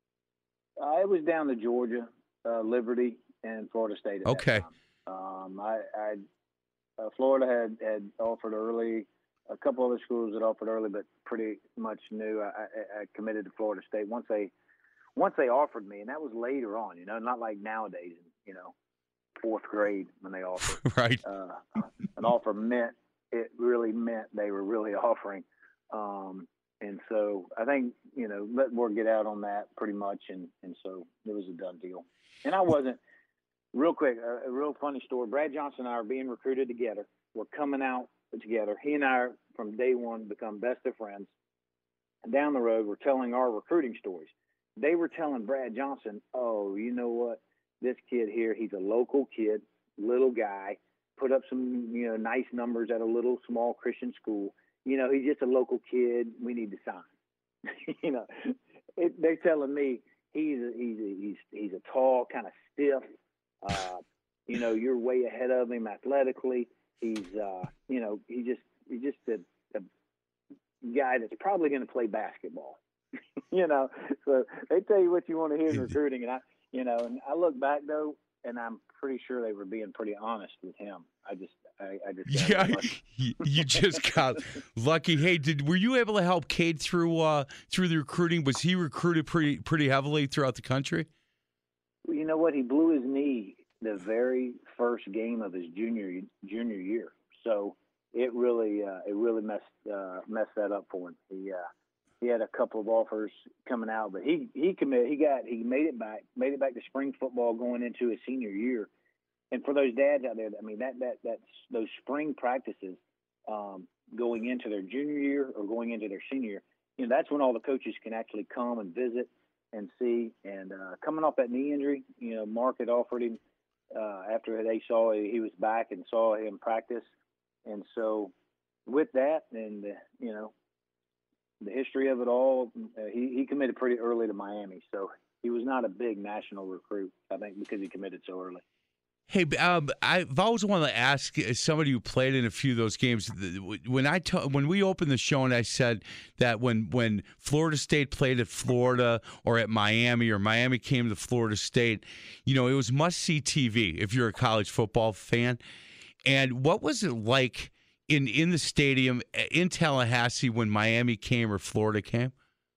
Uh, it was down to Georgia, uh, Liberty, and Florida State. At Okay. That time. Um, I, I uh, Florida had, had offered early. A couple other schools had offered early, but pretty much knew I, I, I committed to Florida State once they once they offered me, and that was later on. You know, not like nowadays. You know, fourth grade when they offered. Right. Uh, an offer meant it really meant they were really offering. Um, and so I think, you know, let word get out on that pretty much. And, and so it was a done deal. And I wasn't, real quick, a, a real funny story. Brad Johnson and I are being recruited together. We're coming out together. He and I, are, from day one, become best of friends. And down the road, we're telling our recruiting stories. They were telling Brad Johnson, oh, you know what? This kid here, he's a local kid, little guy, put up some, you know, nice numbers at a little small Christian school. You know, he's just a local kid. We need to sign. you know, it, they're telling me he's a, he's a, he's he's a tall, kind of stiff. Uh, you know, you're way ahead of him athletically. He's, uh, you know, he just he's just a, a guy that's probably going to play basketball. you know, so they tell you what you want to hear in recruiting, and I, you know, and I look back though, and I'm pretty sure they were being pretty honest with him. I just, I, I just, Yeah, you, you just got lucky. Hey, did were you able to help Cade through uh, through the recruiting? Was he recruited pretty pretty heavily throughout the country? You know what? He blew his knee the very first game of his junior junior year, so it really uh, it really messed uh, messed that up for him. He uh, he had a couple of offers coming out, but he he committed. He got he made it back made it back to spring football going into his senior year. And for those dads out there, I mean, that that that's those spring practices um, going into their junior year or going into their senior year, you know, that's when all the coaches can actually come and visit and see. And uh, coming off that knee injury, you know, Mark had offered him uh, after they saw he was back and saw him practice. And so with that and, the, you know, the history of it all, uh, he, he committed pretty early to Miami. So he was not a big national recruit, I think, because he committed so early. Hey, um, I've always wanted to ask, as somebody who played in a few of those games, when I ta- when we opened the show and I said that when, when Florida State played at Florida or at Miami or Miami came to Florida State, you know, it was must-see T V if you're a college football fan. And what was it like in, in the stadium in Tallahassee when Miami came or Florida came?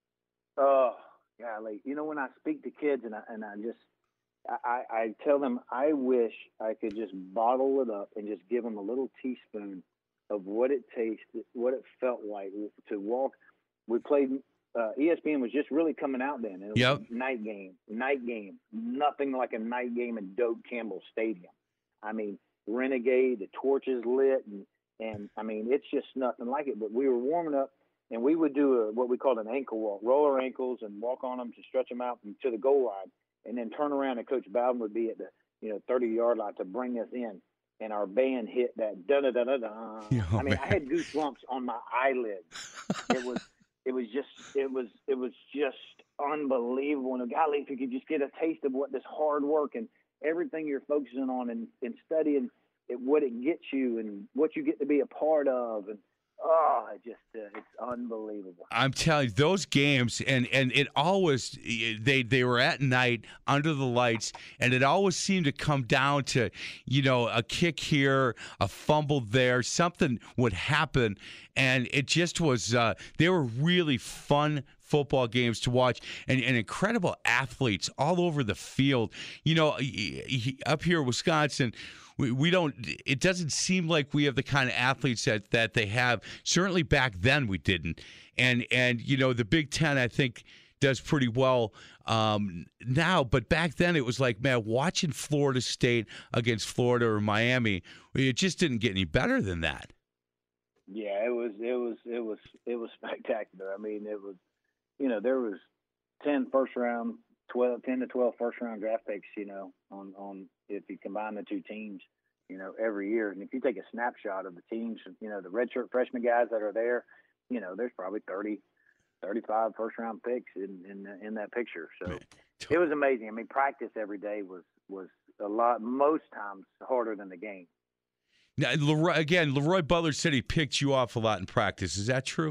Oh, golly. You know, when I speak to kids and I, and I just, I, I tell them I wish I could just bottle it up and just give them a little teaspoon of what it tasted, what it felt like to walk. We played, uh, E S P N was just really coming out then. And it was Yep. a night game, night game, nothing like a night game in Doak Campbell Stadium. I mean, Renegade, the torches lit, and, and I mean, it's just nothing like it. But we were warming up, and we would do a, what we called an ankle walk, roll our ankles and walk on them to stretch them out to the goal line. And then turn around and Coach Bowden would be at the, you know, thirty-yard line to bring us in. And our band hit that da-da-da-da-da. Oh, I mean, man. I had goosebumps on my eyelids. It was it was just it was it was just unbelievable. And golly, if you could just get a taste of what this hard work and everything you're focusing on and, and studying it, what it gets you and what you get to be a part of. And oh, it just uh, it's unbelievable. I'm telling you, those games, and, and it always, they they were at night under the lights, and it always seemed to come down to, you know, a kick here, a fumble there, something would happen, and it just was, uh, they were really fun football games to watch, and, and incredible athletes all over the field. You know, up here in Wisconsin, We, we don't. It doesn't seem like we have the kind of athletes that, that they have. Certainly back then we didn't. And and you know the Big Ten, I think, does pretty well um, now. But back then it was like, man, watching Florida State against Florida or Miami, it just didn't get any better than that. Yeah, it was, it was, it was, it was spectacular. I mean, it was, you know, there was ten first round, twelve, ten to twelve first round draft picks, you know, on, on, if you combine the two teams, you know, every year. And if you take a snapshot of the teams, you know, the redshirt freshman guys that are there, you know, there's probably thirty, thirty-five first round picks in, in, in that picture. So Man. It was amazing. I mean, practice every day was, was a lot, most times harder than the game. Now, Leroy, again, Leroy Butler said he picked you off a lot in practice. Is that true?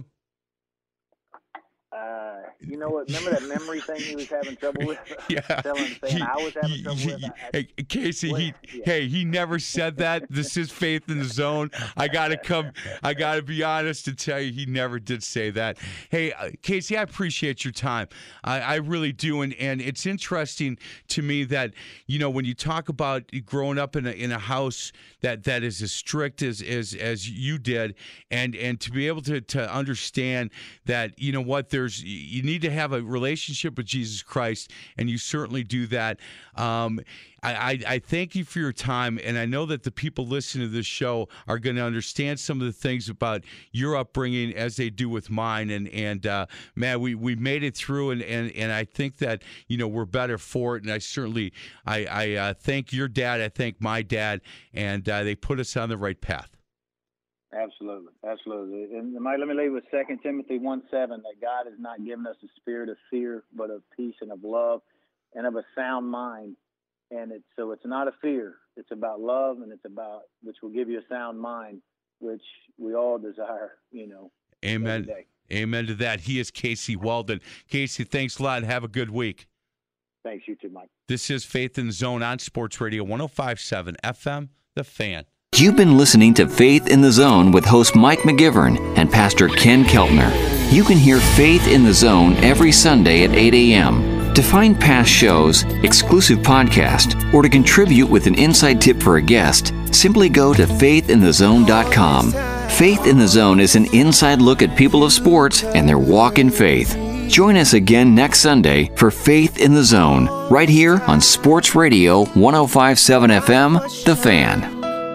Uh, you know what? Remember that memory thing he was having trouble with? Yeah. Telling, saying he, I was having trouble he, with? I, hey, Casey, what, he, yeah. hey, he never said that. This is Faith in the Zone. I gotta come. I gotta be honest and tell you, he never did say that. Hey, uh, Casey, I appreciate your time. I, I really do, and and it's interesting to me that you know when you talk about growing up in a in a house that that is as strict as as as you did, and and to be able to to understand that you know what there's. You need to have a relationship with Jesus Christ, and you certainly do that. Um, I, I, I thank you for your time, and I know that the people listening to this show are going to understand some of the things about your upbringing as they do with mine. And and uh, man, we, we made it through, and, and, and I think that you know we're better for it. And I certainly I, I uh, thank your dad. I thank my dad, and uh, they put us on the right path. Absolutely, absolutely. And Mike, let me leave with Second Timothy one seven, that God has not given us a spirit of fear, but of peace and of love and of a sound mind. And it's, so it's not a fear. It's about love, and it's about, which will give you a sound mind, which we all desire, you know. Amen. Every day. Amen to that. He is Casey Weldon. Casey, thanks a lot, and have a good week. Thanks, you too, Mike. This is Faith in the Zone on Sports Radio one oh five point seven F M, The Fan. You've been listening to Faith in the Zone with host Mike McGivern and Pastor Ken Keltner. You can hear Faith in the Zone every Sunday at eight a.m. To find past shows, exclusive podcast, or to contribute with an inside tip for a guest, simply go to faith in the zone dot com. Faith in the Zone is an inside look at people of sports and their walk in faith. Join us again next Sunday for Faith in the Zone, right here on Sports Radio one oh five point seven F M, The Fan.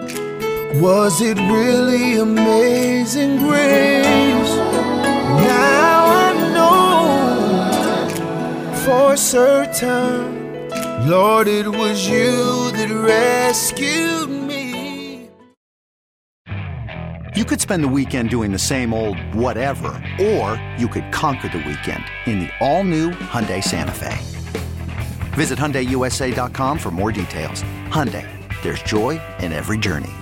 Was it really amazing grace? Now I know for certain, Lord, it was you that rescued me. You could spend the weekend doing the same old whatever, or you could conquer the weekend in the all-new Hyundai Santa Fe. Visit Hyundai U S A dot com for more details. Hyundai, there's joy in every journey.